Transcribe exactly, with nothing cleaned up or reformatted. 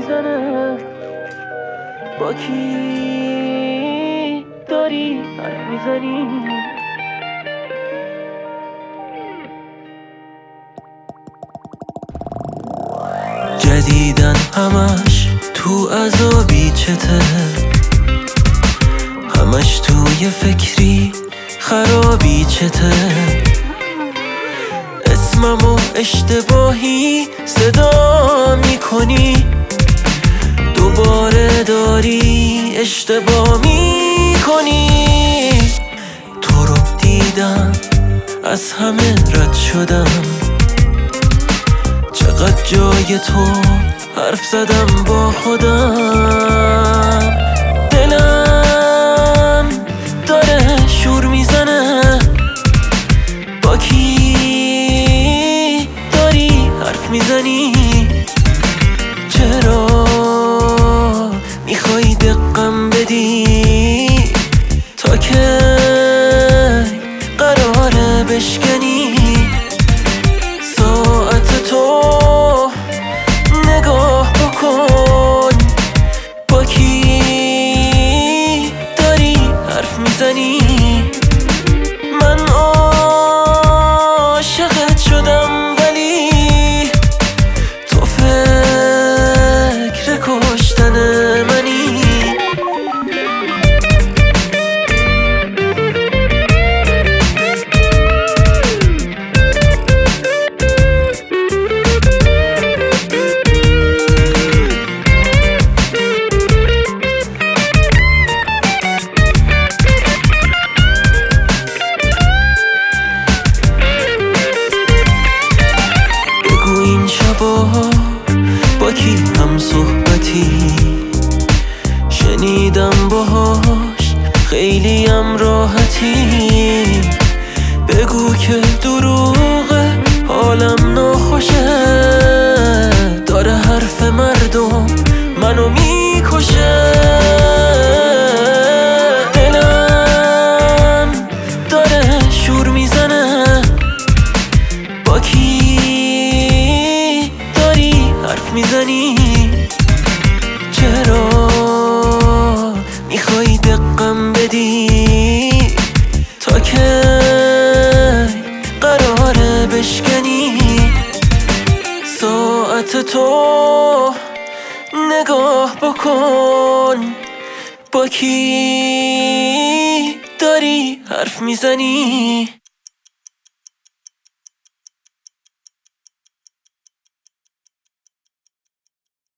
میزنه؟ با کی داری حرف میزنی؟ جدیدن همش تو عذابی چته، همش توی فکری خرابی چته، اسممو اشتباهی صدا میکنی، دوباره داری اشتباه میکنی. تو رو دیدم از همه رد شدم، چقدر جای تو حرف زدم با خودم. دلم داره شور میزنه، با کی داری حرف میزنی؟ چرا میخوای دقم بدی؟ تا که قراره بشکنی؟ ساعت تو نگاه بکن، با کی داری حرف میزنی؟ من عاشقت شدم ولی تو فکر کشتن منی. با کی هم صحبتی شنیدم باهاش خیلیم راحتی، بگو که دروغه حالم ناخوشه، داره حرف مردم منو میکشه. دلم داره شور میزنه، با کی حرف میزنی؟ چرا میخوای دقم بدی؟ تا که قراره بشکنی؟ ساعت تو نگاه بکن، با کی داری حرف میزنی؟